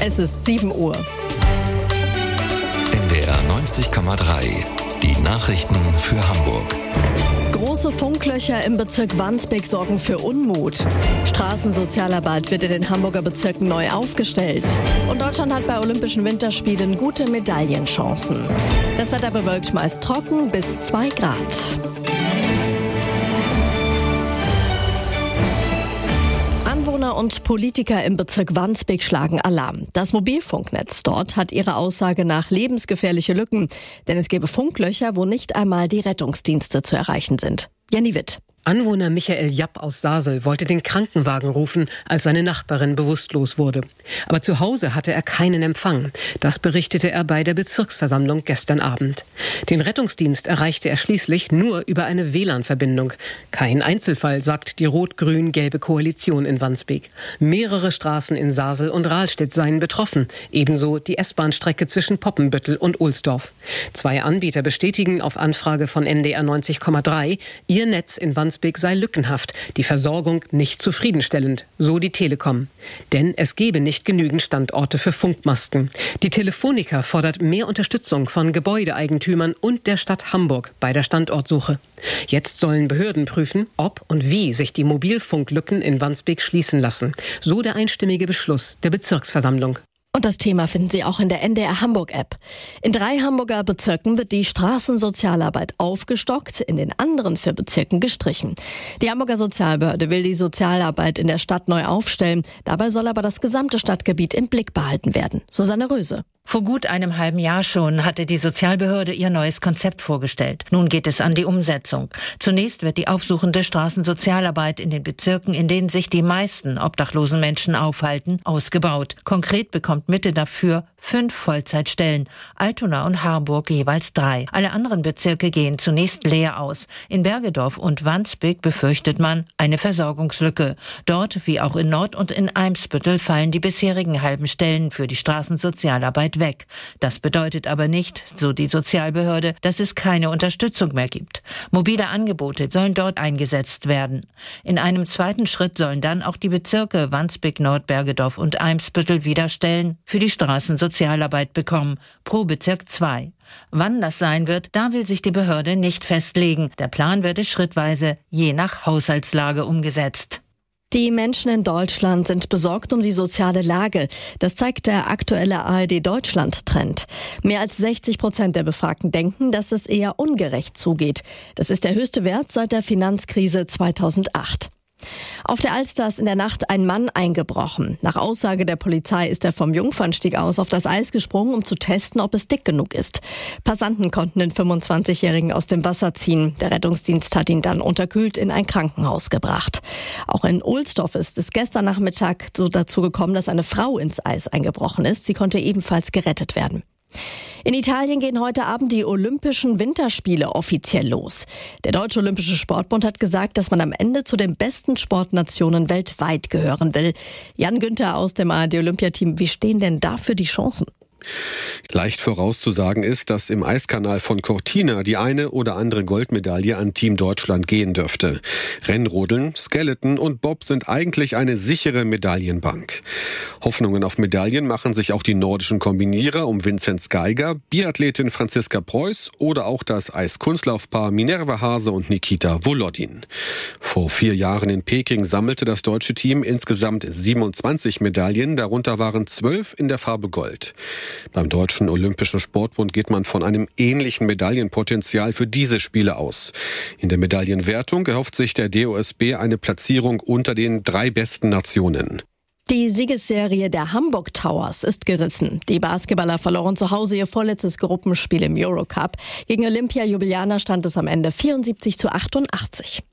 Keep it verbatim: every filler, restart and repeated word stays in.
Es ist sieben Uhr. N D R neunzig Komma drei. Die Nachrichten für Hamburg. Große Funklöcher im Bezirk Wandsbek sorgen für Unmut. Straßensozialarbeit wird in den Hamburger Bezirken neu aufgestellt. Und Deutschland hat bei Olympischen Winterspielen gute Medaillenchancen. Das Wetter bewölkt, meist trocken bis zwei Grad. Anwohner und Politiker im Bezirk Wandsbek schlagen Alarm. Das Mobilfunknetz dort hat ihrer Aussage nach lebensgefährliche Lücken. Denn es gäbe Funklöcher, wo nicht einmal die Rettungsdienste zu erreichen sind. Jenny Witt. Anwohner Michael Japp aus Sasel wollte den Krankenwagen rufen, als seine Nachbarin bewusstlos wurde. Aber zu Hause hatte er keinen Empfang. Das berichtete er bei der Bezirksversammlung gestern Abend. Den Rettungsdienst erreichte er schließlich nur über eine W L A N-Verbindung. Kein Einzelfall, sagt die rot-grün-gelbe Koalition in Wandsbek. Mehrere Straßen in Sasel und Rahlstedt seien betroffen. Ebenso die S-Bahn-Strecke zwischen Poppenbüttel und Ohlsdorf. Zwei Anbieter bestätigen auf Anfrage von N D R neunzig Komma drei, ihr Netz in Wandsbek sei lückenhaft, die Versorgung nicht zufriedenstellend, so die Telekom. Denn es gebe nicht genügend Standorte für Funkmasten. Die Telefonica fordert mehr Unterstützung von Gebäudeeigentümern und der Stadt Hamburg bei der Standortsuche. Jetzt sollen Behörden prüfen, ob und wie sich die Mobilfunklücken in Wandsbek schließen lassen. So der einstimmige Beschluss der Bezirksversammlung. Und das Thema finden Sie auch in der N D R Hamburg-App. In drei Hamburger Bezirken wird die Straßensozialarbeit aufgestockt, in den anderen vier Bezirken gestrichen. Die Hamburger Sozialbehörde will die Sozialarbeit in der Stadt neu aufstellen. Dabei soll aber das gesamte Stadtgebiet im Blick behalten werden. Susanne Röse. Vor gut einem halben Jahr schon hatte die Sozialbehörde ihr neues Konzept vorgestellt. Nun geht es an die Umsetzung. Zunächst wird die aufsuchende Straßensozialarbeit in den Bezirken, in denen sich die meisten obdachlosen Menschen aufhalten, ausgebaut. Konkret bekommt Mitte dafür fünf Vollzeitstellen, Altona und Harburg jeweils drei. Alle anderen Bezirke gehen zunächst leer aus. In Bergedorf und Wandsbek befürchtet man eine Versorgungslücke. Dort, wie auch in Nord- und in Eimsbüttel, fallen die bisherigen halben Stellen für die Straßensozialarbeit weg. Das bedeutet aber nicht, so die Sozialbehörde, dass es keine Unterstützung mehr gibt. Mobile Angebote sollen dort eingesetzt werden. In einem zweiten Schritt sollen dann auch die Bezirke Wandsbek, Nord, Bergedorf und Eimsbüttel wieder Stellen für die Straßensozialarbeit bekommen, pro Bezirk zwei. Wann das sein wird, da will sich die Behörde nicht festlegen. Der Plan wird schrittweise je nach Haushaltslage umgesetzt. Die Menschen in Deutschland sind besorgt um die soziale Lage. Das zeigt der aktuelle A R D-Deutschland-Trend. Mehr als sechzig Prozent der Befragten denken, dass es eher ungerecht zugeht. Das ist der höchste Wert seit der Finanzkrise zweitausendacht. Auf der Alster ist in der Nacht ein Mann eingebrochen. Nach Aussage der Polizei ist er vom Jungfernstieg aus auf das Eis gesprungen, um zu testen, ob es dick genug ist. Passanten konnten den fünfundzwanzigjährigen aus dem Wasser ziehen. Der Rettungsdienst hat ihn dann unterkühlt in ein Krankenhaus gebracht. Auch in Ohlsdorf ist es gestern Nachmittag so dazu gekommen, dass eine Frau ins Eis eingebrochen ist. Sie konnte ebenfalls gerettet werden. In Italien gehen heute Abend die Olympischen Winterspiele offiziell los. Der Deutsche Olympische Sportbund hat gesagt, dass man am Ende zu den besten Sportnationen weltweit gehören will. Jan Günther aus dem A R D-Olympiateam, wie stehen denn dafür die Chancen? Leicht vorauszusagen ist, dass im Eiskanal von Cortina die eine oder andere Goldmedaille an Team Deutschland gehen dürfte. Rennrodeln, Skeleton und Bob sind eigentlich eine sichere Medaillenbank. Hoffnungen auf Medaillen machen sich auch die nordischen Kombinierer um Vinzenz Geiger, Biathletin Franziska Preuß oder auch das Eiskunstlaufpaar Minerva Hase und Nikita Volodin. Vor vier Jahren in Peking sammelte das deutsche Team insgesamt siebenundzwanzig Medaillen, darunter waren zwölf in der Farbe Gold. Beim Deutschen Olympischen Sportbund geht man von einem ähnlichen Medaillenpotenzial für diese Spiele aus. In der Medaillenwertung erhofft sich der D O S B eine Platzierung unter den drei besten Nationen. Die Siegesserie der Hamburg Towers ist gerissen. Die Basketballer verloren zu Hause ihr vorletztes Gruppenspiel im Eurocup. Gegen Olympia Ljubljana stand es am Ende vierundsiebzig zu achtundachtzig.